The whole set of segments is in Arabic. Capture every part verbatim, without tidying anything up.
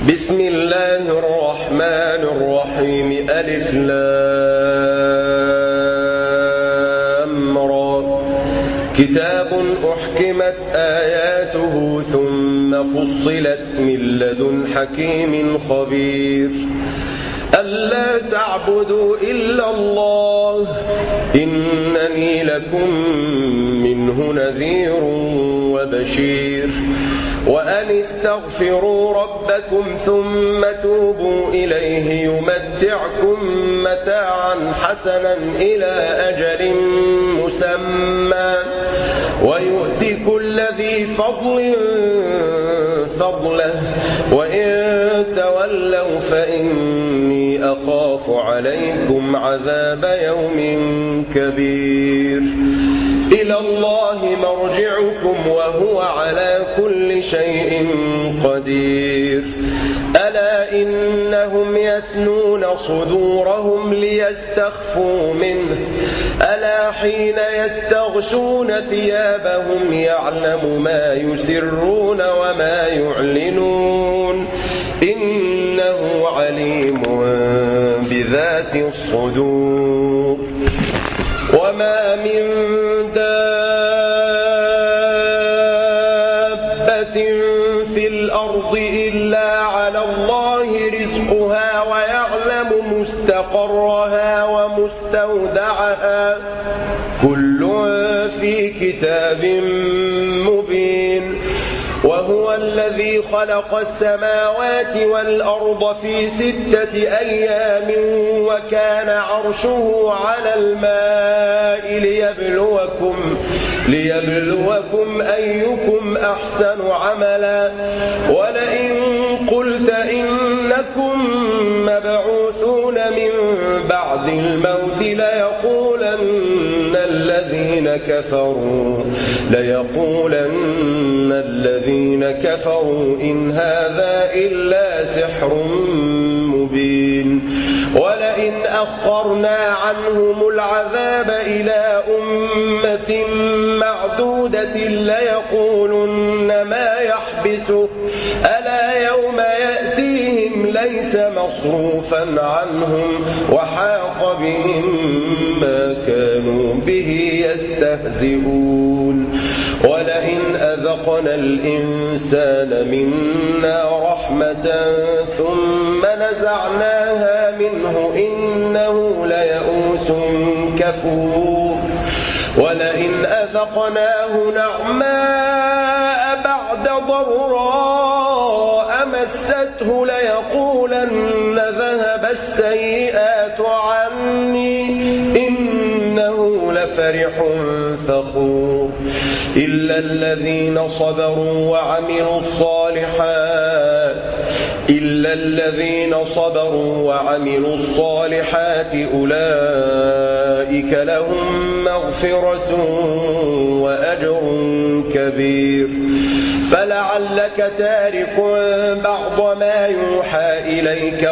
بسم الله الرحمن الرحيم ألف لام را كتاب أحكمت آياته ثم فصلت من لدن حكيم خبير ألا تعبدوا إلا الله إنني لكم منه نذير وبشير وأن استغفروا ربكم ثم توبوا إليه يمتعكم متاعا حسنا إلى أجل مسمى ويؤتي كل ذي فضل فضله وإن تولوا فإني أخاف عليكم عذاب يوم كبير إلى الله مرجعكم وهو على كل شيء قدير ألا إنهم يثنون صدورهم ليستخفوا منه ألا حين يستغشون ثيابهم يعلم ما يسرون وما يعلنون إنه عليم بذات الصدور وما من دابة في الأرض إلا على الله رزقها ويعلم مستقرها ومستودعها كل في كتاب مبين وهو الذي خلق السماوات والأرض في ستة أيام وكان عرشه على الماء ليبلوكم, ليبلوكم أيكم أحسن عملا ولئن قلت إنكم مبعوثون من بعد الموت ليقولن الذين كفروا ليقولن الذين كفروا إن هذا إلا سحر مبين ولئن أخرنا عنهم العذاب إلى أمة معدودة ليقولن ما يحبسه ألا يوم يأتيهم ليس مصروفا عنهم وحاق بهم ما كانوا به يستهزئون ولئن أذقنا الإنسان منا رحمة ثم نزعناها منه إنه ليئوس كفور ولئن أذقناه نعماء بعد ضراء مسته ليقولن ذهب السيئات عني إنه لفرح فخور إلا الذين صبروا وعملوا الصالحات إلا الذين صبروا وعملوا الصالحات أولئك لهم مغفرة وأجر كبير فلعلك تارك بعض ما يوحى إليك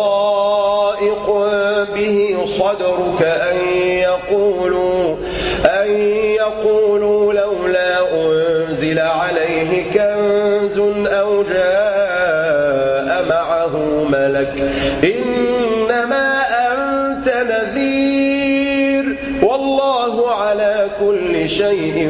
وضائق به صدرك أن يقولوا أن يقولوا لولا أنزل عليه كنز أو جاء معه ملك إنما أنت نذير والله على كل شيء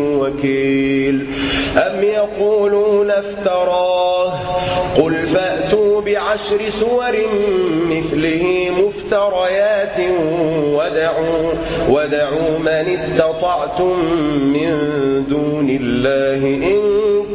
وكيل أم يقولون افتراه قل فأتوا بعشر سور مثله مفتريات ودعوا, ودعوا من استطعتم من دون الله إن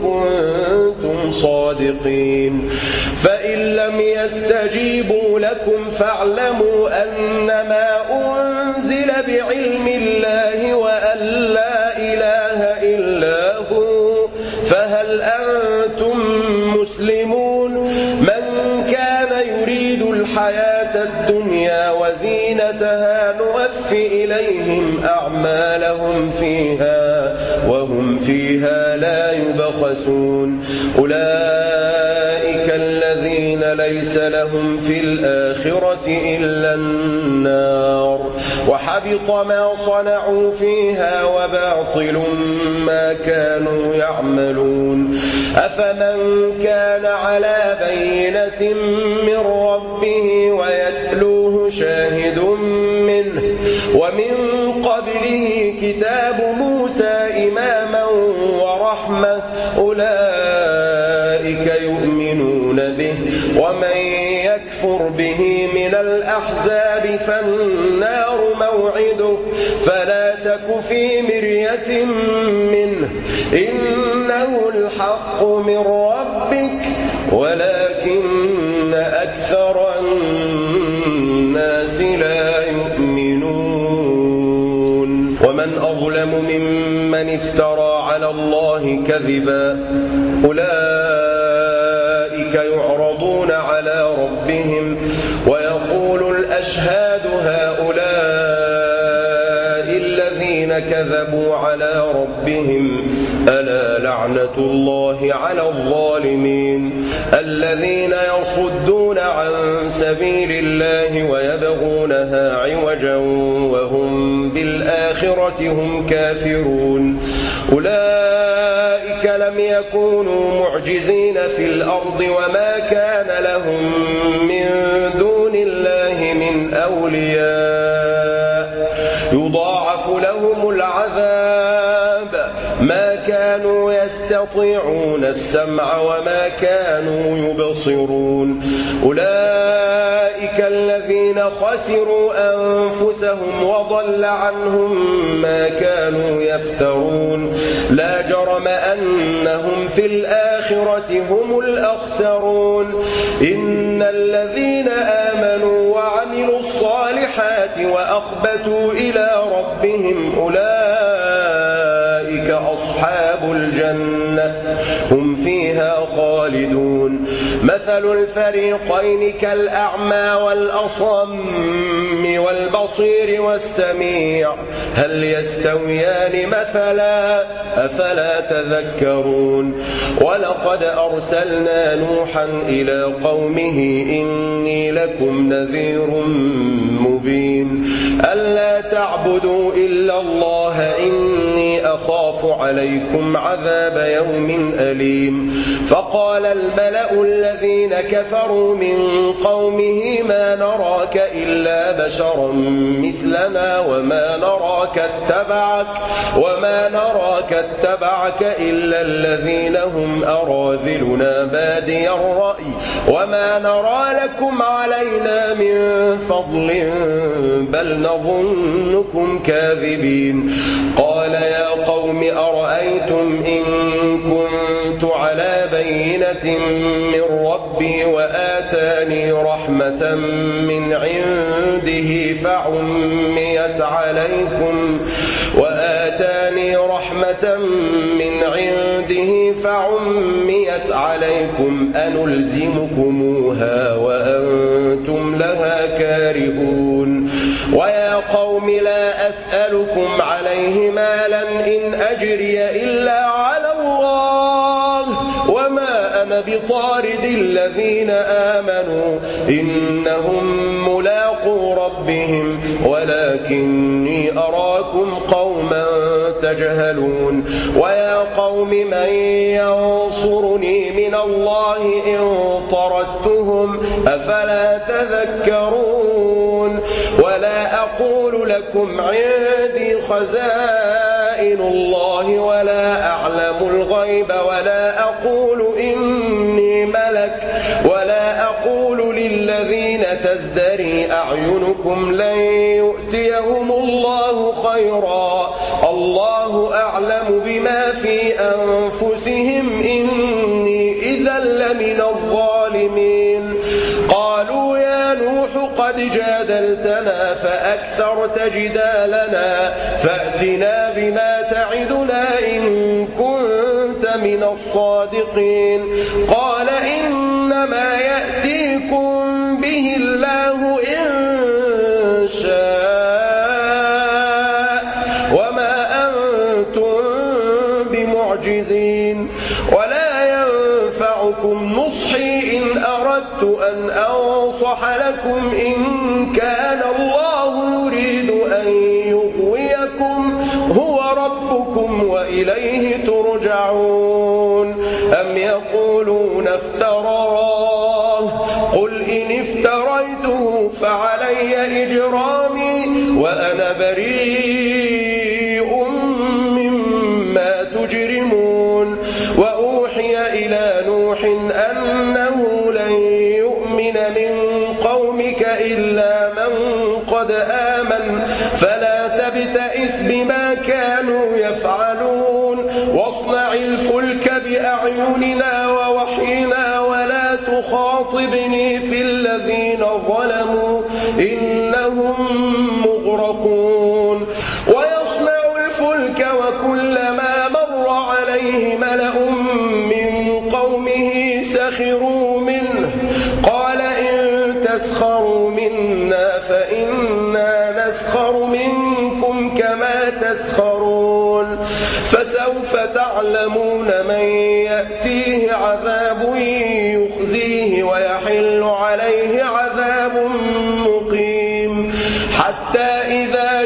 كنتم صادقين فإن لم يستجيبوا لكم فاعلموا أنما أنزل بعلم الله وأن لا إله إلا هو فهل أنتم مسلمون من كان يريد الحياة الدنيا وزينتها نوفي إليهم أعمالهم فيها وهم فيها لا يبخسون أولئك الذين ليس لهم في الآخرة إلا النار وحبط ما صنعوا فيها وباطل ما كانوا يعملون أفمن كان على بينة آية من ربه ويتلوه شاهد منه ومن قبله كتاب موسى إماما ورحمة أولئك يؤمنون به ومن يكفر به من الأحزاب فالنار موعده فلا تك في مرية منه إنه الحق من ربك ولكن أكثر الناس لا يؤمنون ومن أظلم ممن افترى على الله كذبا أولئك يعرضون على ربهم ويقول الأشهاد هؤلاء الذين كذبوا على ربهم ألا لعنة الله على الظالمين الذين يصدون عن سبيل الله ويبغونها عوجا وهم بالآخرة هم كافرون أولئك لم يكونوا معجزين في الأرض وما كان لهم من دون الله من أولياء يضاعف لهم العذاب ما كانوا يستطيعون السمع وما كانوا يبصرون أولئك الذين خسروا أنفسهم وضل عنهم ما كانوا يفترون لا جرم أنهم في الآخرة هم الأخسرون إن الذين آمنوا وعملوا الصالحات وأخبتوا إلى ربهم أولئك أصحاب الجنة هم فيها خالدون مثل الفريقين كالأعمى والأصم والبصير والسميع هل يستويان مثلا أفلا تذكرون ولقد أرسلنا نوحا إلى قومه إني لكم نذير مبين ألا تعبدوا إلا الله إني أخاف عليكم عذاب يوم أليم فقال الملأ الذين كفروا من قومه ما نراك إلا بشرا مثلنا وما نراك اتبعك وما نراك اتبعك إلا الذين هم أراذلنا بادي الرأي وما نرى لكم علينا من فضل بل نظنكم كاذبين قال يا قوم أرأيتم إن كنت على بينة من ربي وآتاني رحمة من عنده فعميت عليكم وآتاني رحمة من عنده فعميت عليكم أنلزمكموها وأنتم لها كارهون ويا قوم لا أسألكم عليه مالا إن أجري إلا على الله وما أنا بطارد الذين آمنوا إنهم ملاقو ربهم ولكني أراكم قوما تجهلون ويا قوم من ينصرني من الله إن طردتهم أفلا تذكرون ولا أقول لكم عندي خزائن الله ولا أعلم الغيب ولا أقول إني ملك ولا أقول للذين تزدري أعينكم لن يؤتيهم الله خيرا الله أعلم بما في أنفسهم إني إذا لمن الظالمين قالوا يا نوح قد جادلتنا فأكثرت جدالنا فأتنا بما تعدنا إن كنت من الصادقين قال إنما يأتيكم به الله إن شاء وما أنتم بمعجزين ولا ينفعكم نصحي إن أردت أن أنصح لكم إن كان الله يريد أن يغويكم هو ربكم وإليه ترجعون أم يقولون افتراه إن افتريته فعلي إجرامي وأنا بريء مما تجرمون وأوحي إلى نوح أنه لن يؤمن من قومك إلا من قد آمن فلا تبتئس بما كانوا يفعلون واصنع الفلك بأعيننا ووحينا ولا تخاطبني في الذين ظلموا إنهم مغرقون ويصنع الفلك وكلما مر عليه ملأ من قومه سخروا منه قال إن تسخروا منا فإنا نسخر منكم كما تسخرون فسوف تعلمون من يأتيه عذاب يخزيه ويحل عليه عذاب مقيم حتى إذا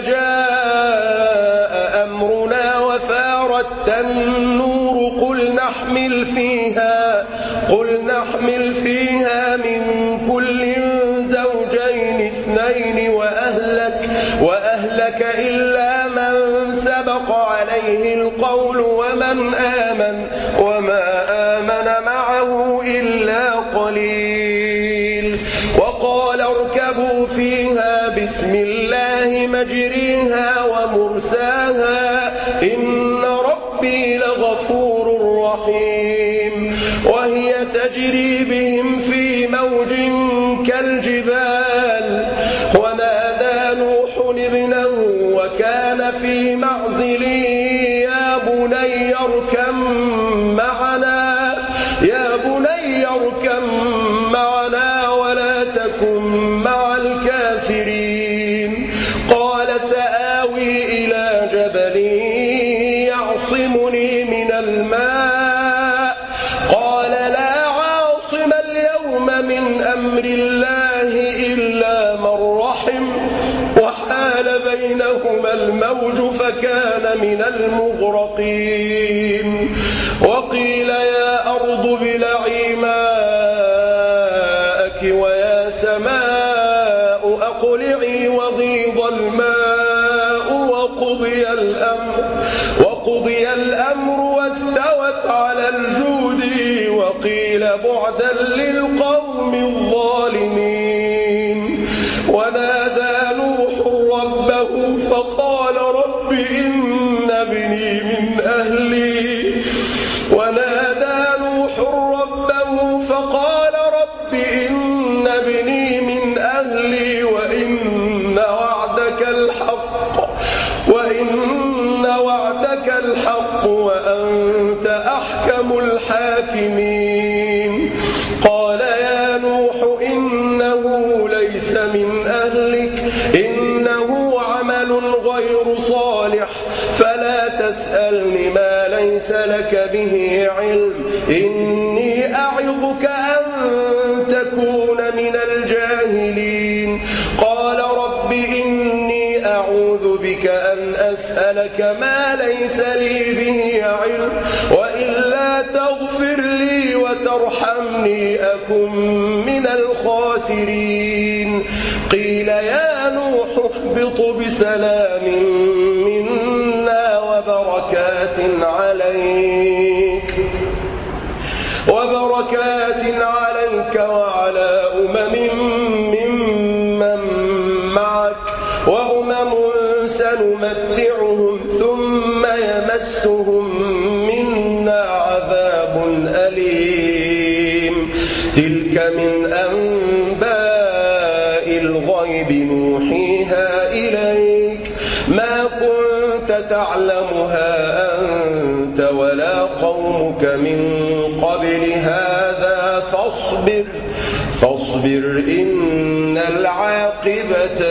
جاء أمرنا وفارت النور قل نحمل فيها قل نحمل فيها من كل زوجين اثنين وأهلك وأهلك إلا من سبق عليه القول ومن آمن وما آمن معه إلا قليل وقال اركبوا فيها بسم الله مجريها ومرساها إن ربي لغفور رحيم وهي تجري بهم في موج كالجبال ونادى نوح ابنه وكان في معزل يا بني اركب معنا يا بني اركب معنا ولا تكن مع الكافرين قال سآوي إلى جبل يعصمني من الماء قال لا عاصم اليوم من أمر الله إلا من رحم وحال بينهما الموج فكان من المغرقين وقيل يا أرض ابلعي ماءك ويا سماء أقلعي وغيض الماء وقضي الأمر وقضي الأمر واستوت على الجود وقيل بعدا للقوم الظالمين ونادى نوح ربه فقال رب إن ابني من أهلي ونادى نوح ربه فقال رب إن ابني من أهلي وإن وعدك الحق وإن وعدك الحق وأنت أحكم الحاكمين قال يا نوح إنه ليس من أهلك إنه عمل غير صالح فلا تسألني ما ليس لك به علم إني أعظك أن تكون من الجاهلين قال رب إني أعوذ بك أن أسألك ما ليس لي به علم وإلا تغفر لي وترحمني أكن من الخاسرين قيل يا نوح اهبط بسلام منا وبركات عليك وبركات عليك وعلى أمم ممن معك وأمم سنمتعهم ثم يمسهم منا عذاب أليم تلك من أنباء الغيب نوحيها إليك ما كنت تعلمها أنت ولا قومك من قبل هذا فاصبر فاصبر إن العاقبة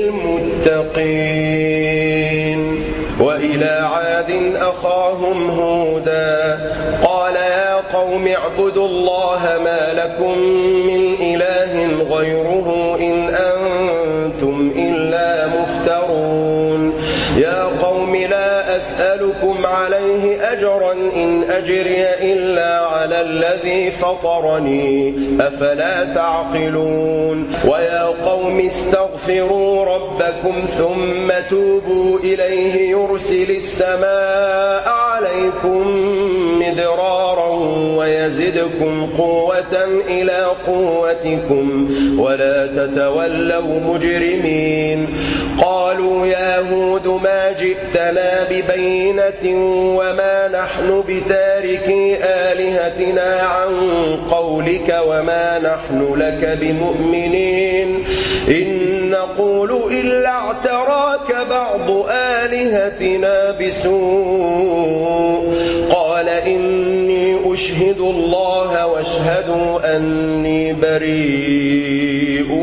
للمتقين وإلى عاد أخاهم هودا قال يا قوم اعبدوا الله ما لكم من إله غيره إن أنتم إلا مفترون يا قوم لا أسألكم عليه أجرا إن أجري إلا على الذي فطرني أفلا تعقلون ويا قوم استغفروا ربكم ثم توبوا إليه يرسل السماء عليكم مدرارا ويزدكم قوة إلى قوتكم ولا تتولوا مجرمين قالوا يا هود ما جئتنا ببينة وما نحن بتاركي آلهتنا عن قولك وما نحن لك بمؤمنين إن نقول إلا اعتراك بعض آلهتنا بسوء قال إني أشهد الله واشهدوا أني بريء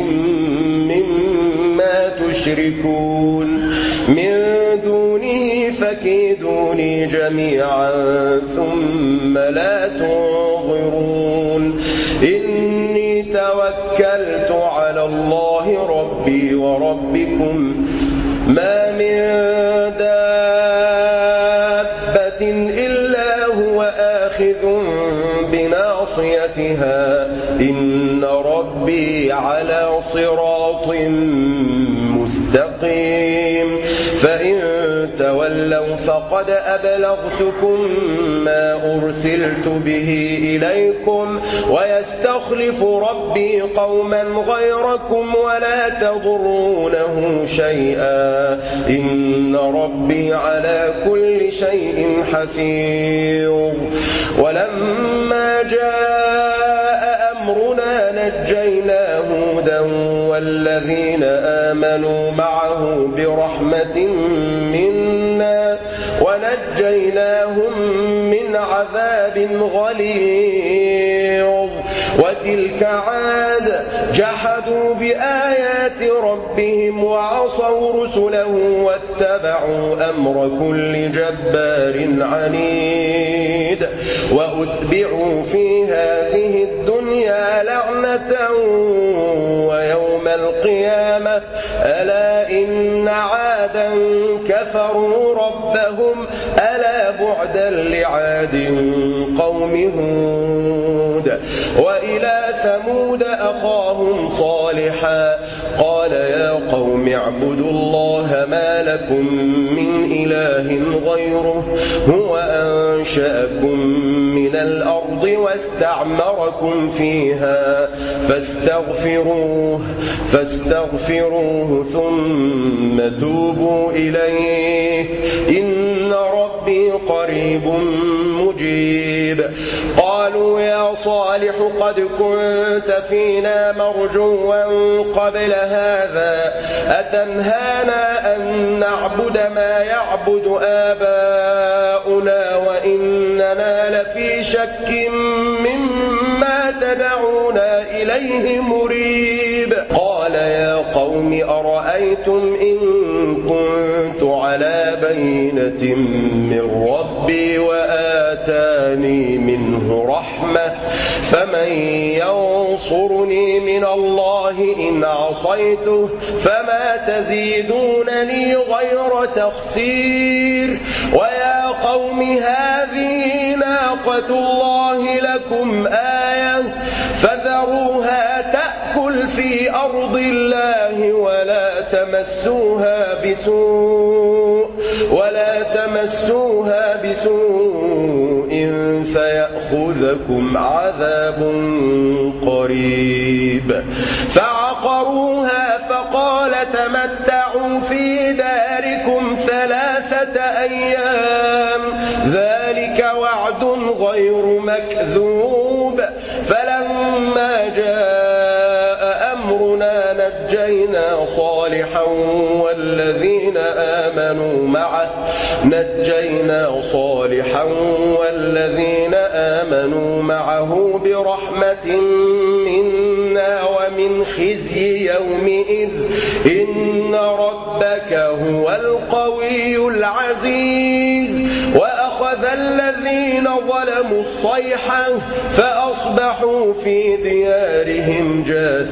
مما تشركون من دونه فكيدوني جميعا ثم لا تنظرون إني توكلت على الله ربي وربكم ما من دابة إلا هو آخذ بناصيتها إن ربي على صراط مستقيم فإن تولوا فقد أبلغتكم ما أرسلت به إليكم ويستخلف ربي قوما غيركم ولا تضرونه شيئا إن ربي على كل شيء حفيظ ولما جاء أمرنا نجينا هودا والذين آمنوا معه برحمة منا ونجيناهم من عذاب غليظ وتلك عاد جحدوا بآيات ربهم وعصوا رسله واتبعوا أمر كل جبار عنيد وأتبعوا في هذه الدنيا لعنة ويوم القيامة ألا إن عادا كفروا ربهم ألا بعدا لعاد قوم هود وإلى ثمود أخاهم صالحا قال يا قوم اعبدوا الله ما لكم من إله غيره هو أنشأكم من الأرض واستعمركم فيها فاستغفروه فاستغفروه ثم توبوا إليه إن ربي قريب مجيب قالوا يا صالح قد كنت فينا مرجوا قبل هذا أتنهانا أن نعبد ما يعبد آباؤنا وإننا لفي شك مما تدعونا إليه مريب قال يا قوم أرأيتم إن كنت على بينة من ربي وآتاني منه رحمة فمن ينصرني من الله إن عصيته فما تزيدونني غير تخسير ويا قوم هذه ناقة الله لكم آية فذروها تأكل في أرض الله ولا تمسوها بسوء ولا تمسوها بسوء فيأخذكم عذاب قريب فعقروها فقال تمتعوا في داركم ثلاثة أيام ذلك وعد غير مكذوب فلما جاء أمرنا نجينا صالحا والذين آمنوا معه نجينا صالحا والذين آمنوا معه برحمة منا ومن خزي يومئذ إن ربك هو القوي العزيز وأخذ الذين ظلموا الصيحة فأصبحوا في ديارهم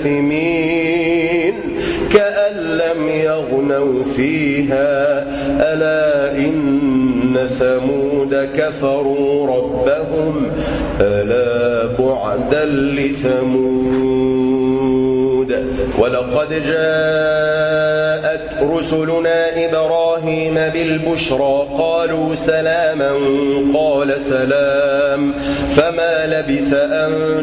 جاثمين كأن لم يغنوا فيها ألا إن إن ثمود كفروا ربهم ألا بعدا لثمود ولقد جاءت رسلنا إبراهيم بالبشرى قالوا سلاما قال سلام فما لبث أن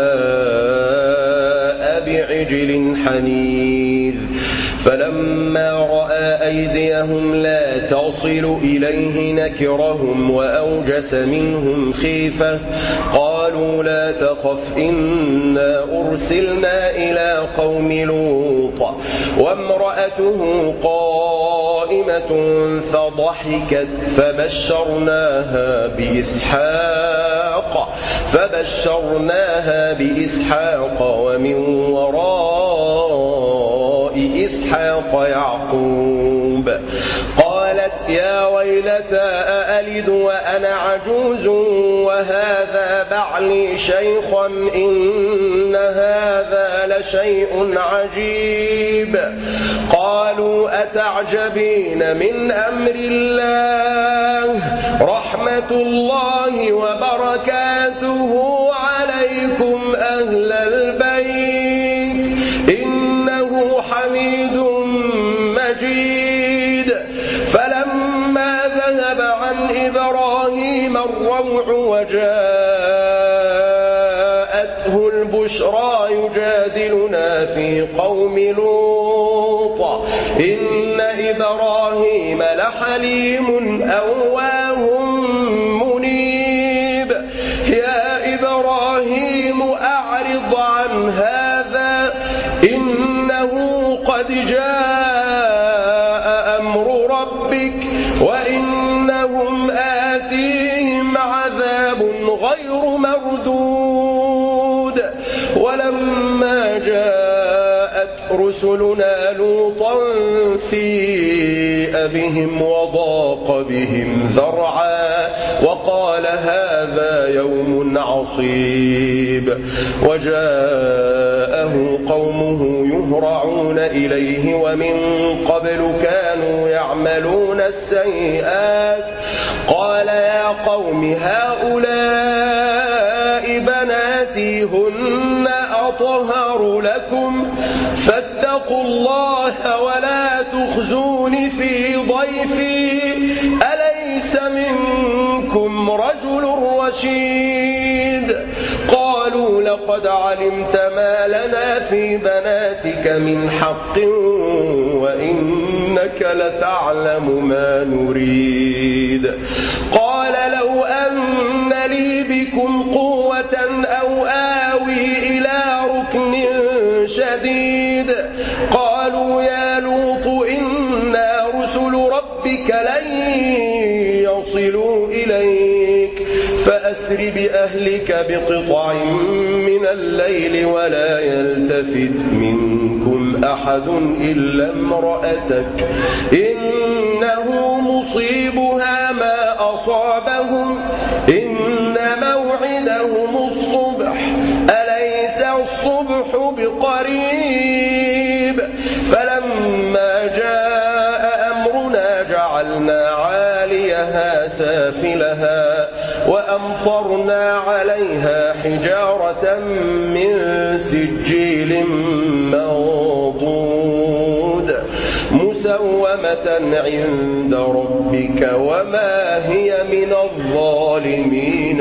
جاء بعجل حنيذ فلما رأى أيديهم لا تصل إليه نكرهم وأوجس منهم خيفة قالوا لا تخف إنا أرسلنا إلى قوم لوط وامرأته قائمة فضحكت فبشرناها بإسحاق فبشرناها بإسحاق ومن وراء إسحاق يعقوب قالت يا ويلتى أألد وأنا عجوز وهذا بعلي شيخا إن هذا لشيء عجيب قالوا أتعجبين من أمر الله رحمة الله وبركاته عليكم أهل البيت إنه حميد مجيد فلما ذهب عن إبراهيم الروع وجاءته البشرى يجادلنا في قوم لوط إن إبراهيم لحليم أواه منيب يا إبراهيم أعرض عن هذا إنه قد جاء أمر ربك وإنهم آتيهم عذاب غير مردود ولما جاءت رسلنا لوطا سيء بهم وضاق بهم ذرعا وقال هذا يوم عصيب وجاءه قومه يهرعون إليه ومن قبل كانوا يعملون السيئات قال يا قوم هؤلاء بناتي هن أطهر لكم فاتقوا الله ولا تخزون في ضيفي أليس منكم رجل رشيد قالوا لقد علمت ما لنا في بناتك من حق وإنك لتعلم ما نريد قال لو أن لي بكم قوة أو آوي إلى ركن شديد قالوا يا لوط إنا رسل ربك لن يصلوا إليك فأسر بأهلك بقطع من الليل ولا يلتفت منكم أحد إلا امرأتك إنه مصيبها ما أصابهم إن موعدهم الصبح أليس الصبح بقريب فلما جاء أمرنا جعلنا عاليها سافلها وأمطرنا عليها حجارة من سجيل منضود مسومة عند ربك وما هي من الظالمين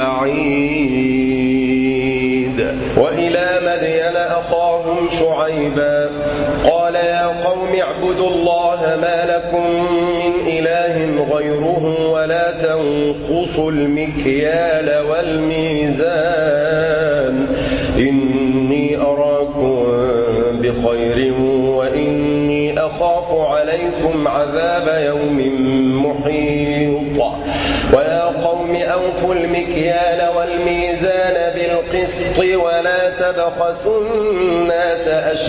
ببعيد وإلى مدين أخاهم شعيبا قال يا قوم اعبدوا الله ما لكم من إله غيره ولا تنقصوا المكيال والميزان إني أراكم بخير وإني أخاف عليكم عذاب يوم محيط ويا قوم أوفوا المكيال والميزان بالقسط ولا تبخسوا الناس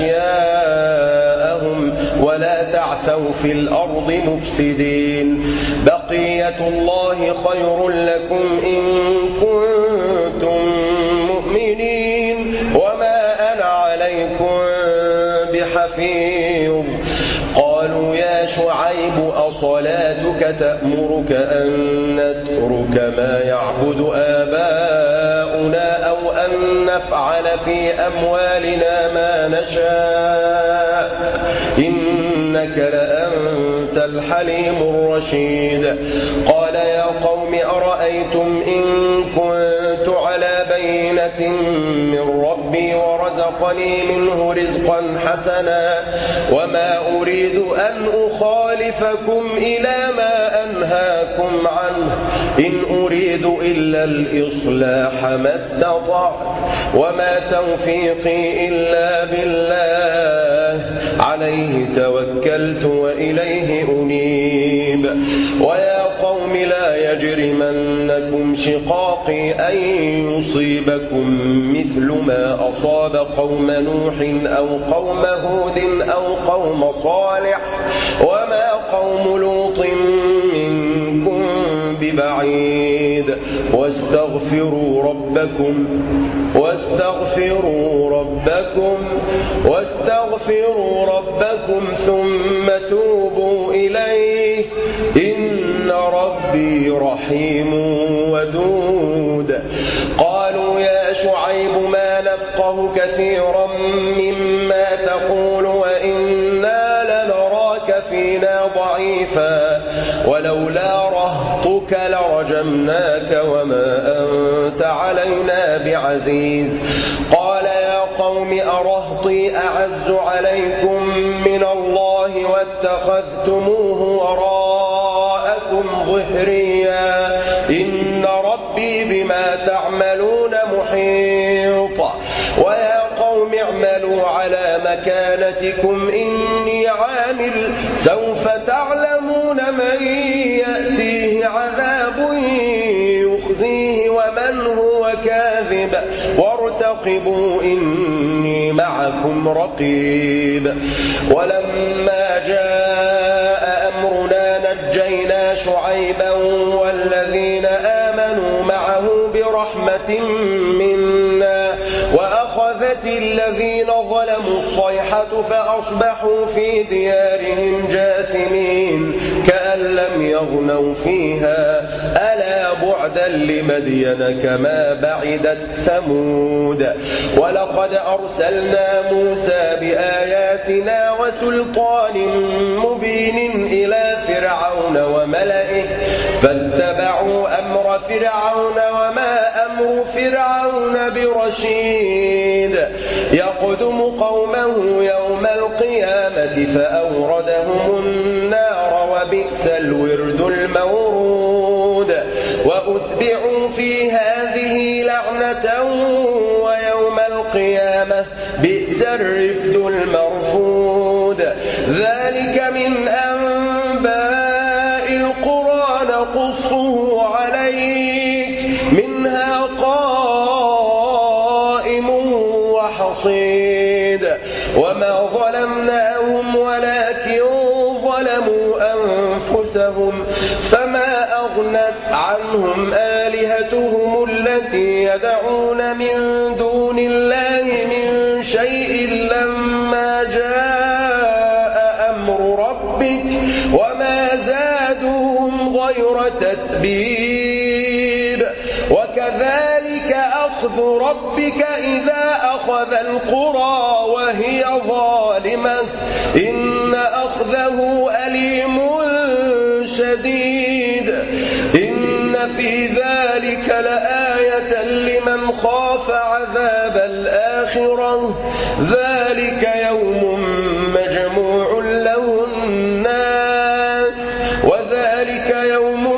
أشياءهم ولا تعثوا في الأرض مفسدين بقية الله خير لكم إن كنتم مؤمنين وما أنا عليكم بحفيظ قالوا يا شعيب أصلاتك تأمرك أن نترك ما يعبد آباؤنا أو أن نفعل في أموالنا ما نشاء إنك لأنت الحليم الرشيد. قال يا قوم أرأيتم إن كنت على بينة من ربي ورزقني منه رزقا حسنا وما أريد أن أخالفكم إلى ما أنهاكم عنه إن أريد إلا الإصلاح ما استطعت وما توفيقي إلا بالله عليه توكلت وإليه أنيب. ويا قوم لا يجرمنكم شقاقي أن يصيبكم مثل ما أصاب قوم نوح أو قوم هود أو قوم صالح وما قوم لوط منكم ببعيد واستغفروا ربكم واستغفروا ربكم واستغفروا ربكم ثم توبوا إليه إن ربي رحيم ودود. قالوا يا شعيب ما نفقه كثيرا مما تقول وإنا لنراك فينا ضعيفا ولولا رهطك لرجمناك وما أنت علينا بعزيز. قال يا قوم أرهطي أعز عليكم من الله واتخذتموه وراءكم ظهريا إن ربي بما تعملون محيط. ويا قوم اعملوا على مكانتكم إني عامل سوف تعلمون من يأتيه عذاب يخزيه ومن هو كاذب وارتقبوا إني معكم رقيب. ولما جاء أمرنا نجينا شعيبا والذين آمنوا معه برحمة منا وأخذت الذين ظلموا الصيحة فأصبحوا في ديارهم جاثمين كأن لم يغنوا فيها ألا بعدا لمدين كما بعدت ثمود. ولقد أرسلنا موسى بآياتنا وسلطان مبين إلى فرعون وملئه فاتبعوا أمر فرعون وما أمر فرعون برشيد يقدم قومه يوم القيامة فأوردهم النار وبئس الورد المورود. وأتبعوا في هذه لعنة ويوم القيامة بئس الرفد المرفود. ذلك من أنباء القرى نقصه عليك منها قائم وحصيد. وما ظلمناهم ولكن ظلموا أنفسهم فما أغنت عنهم آلهتهم التي يدعون من دون الله من شيء لما جاء أمر ربك وما زادوهم غير تتبيب. وكذلك أخذ ربك إذا أخذ القرى وهي ظالمة إن أخذه أليم شديد. إن في ذلك لآية لمن خاف عذاب الآخرة ذلك يوم مجموع له الناس وذلك يوم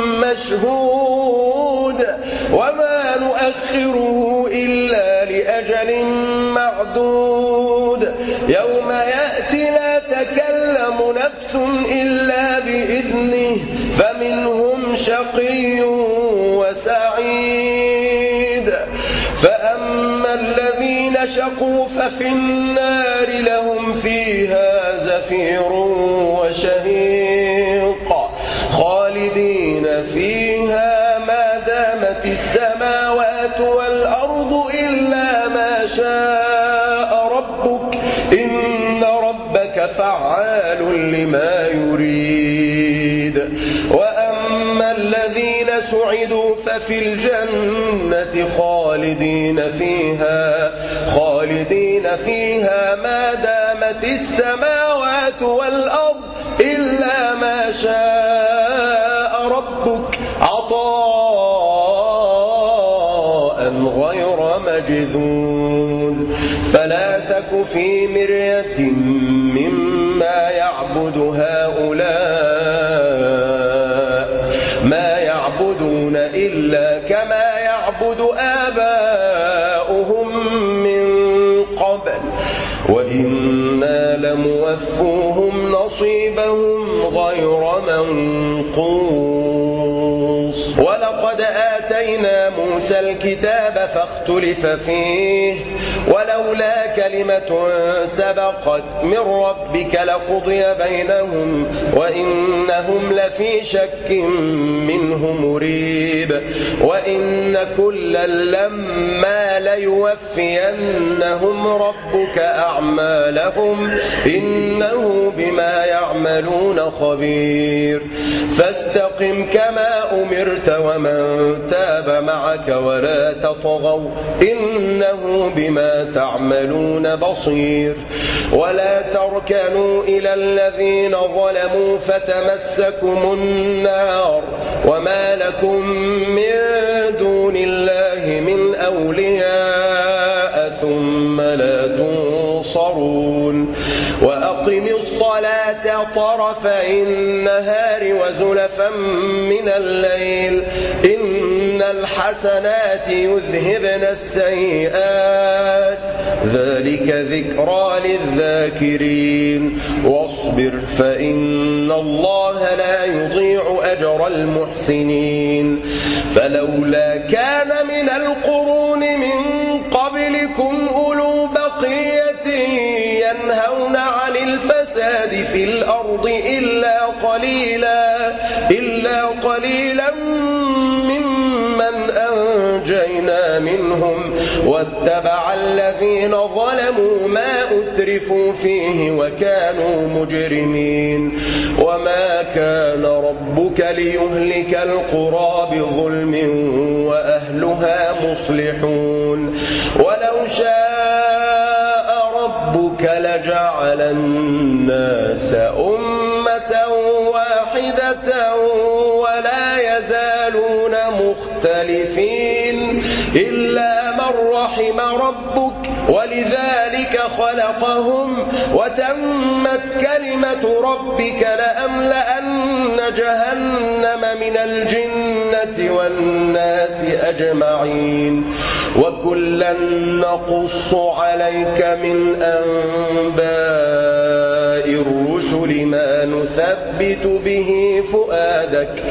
مشهود وما نؤخره إلا لأجل معدود. يوم يأتي لا تكلم نفس إلا بإذنه فمنهم شقي وسعيد. فأما الذين شقوا ففي النار لهم فيها زفير وشهيق خالدين فيها ما دامت السماوات والأرض إلا ما شاء ربك إن ربك ربك فعال لما يريد. وأما الذين سعدوا ففي الجنة خالدين فيها خالدين فيها ما دامت السماوات والأرض إلا ما شاء ربك عطاء غير مجذوذ. فلا تك في مرية مما يعبد هؤلاء ما يعبدون إلا كما يعبد آباؤهم من قبل وإنا لموفوهم نصيبهم غير منقوص. ولقد آتينا موسى الكتاب فاختلف فيه ولولا كلمة سبقت من ربك لقضي بينهم وإنهم لفي شك منه مريب. وإن كلا لما ليوفينهم ربك أعمالهم إنه بما يعملون خبير. فاستقم كما أمرت ومن تاب معك ولا تطغوا إنه بما تعملون بصير. ولا تركنوا إلى الذين ظلموا فتمسكم النار وما لكم من دون الله من أولياء ثم لا تنصرون. وأقم الصلاة طرفي النهار وزلفا من الليل إن الحسنات يذهبن السيئات ذلك ذكرى للذاكرين. واصبر فإن الله لا يضيع أجر المحسنين. فلولا كان من القرون من قبلكم أولو بقية ينهون عن الفساد في الأرض إلا قليلا إلا قليلا ممن أنجينا منهم واتبع الذين ظلموا ما أترفوا فيه وكانوا مجرمين. وما كان ربك ليهلك القرى بظلم وأهلها مصلحون. ولو شاء ربك لجعل الناس أمة واحدة ولا يزالون مختلفين إلا من رحم ربك ولذلك خلقهم وتمت كلمة ربك لأملأن جهنم من الجنة والناس أجمعين. وكلا نقص عليك من أنباء الرسل ما نثبت به فؤادك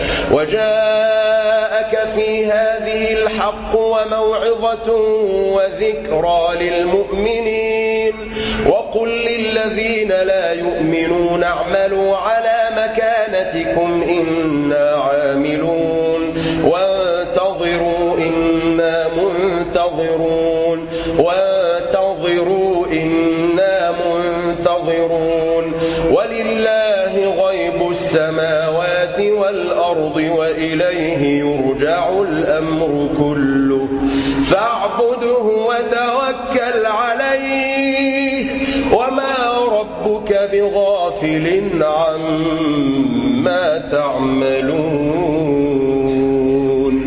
وجاءك في هذه الحق وموعظة وذكرى للمؤمنين. وقل للذين لا يؤمنون اعملوا على مكانتكم إنا عاملون وانتظروا إنا منتظرون وانتظروا إنا منتظرون. ولله غيب السماوات والأرض وإليه يرجع الأمر كله فاعبده وتوكل عليه وما ربك بغافل عما